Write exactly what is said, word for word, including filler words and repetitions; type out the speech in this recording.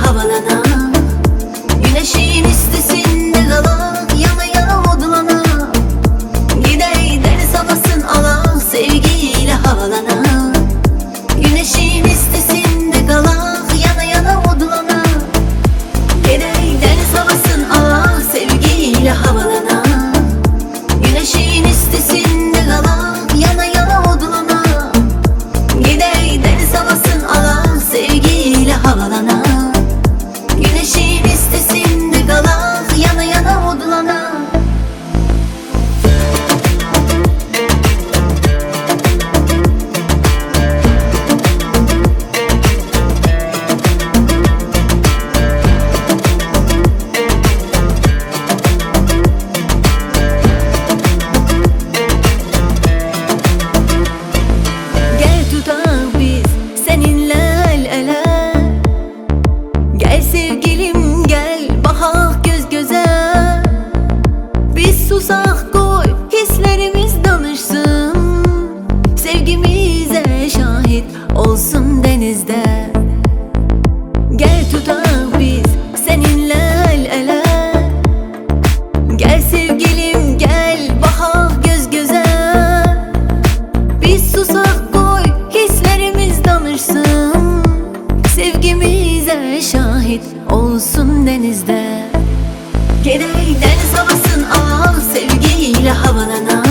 havalana, güneşin üstesinde kala, yana yana odlana. Gider deniz havasın ala, sevgiyle havalana, güneşin üstesinde kala, yana yana odlana. Gider deniz havasın ala, sevgiyle havalana, güneşin üstesinde kala, yana yana odlana. Gider deniz havasın ala, sevgiyle havalana, güneşin üstesinde kala, yana yana odlana. Gel tutak biz seninle el ele, gel sevgilim gel bakak göz göze. Biz susak koy hislerimiz danışsın, sevgimize şahit olsun denizde. Gel tutak biz seninle el ele, gel sevgilim gel bakak göz göze. Biz susak koy hislerimiz danışsın, sevgimize şahit olsun denizde. Gider deniz havasın al, sevgiyle havalana,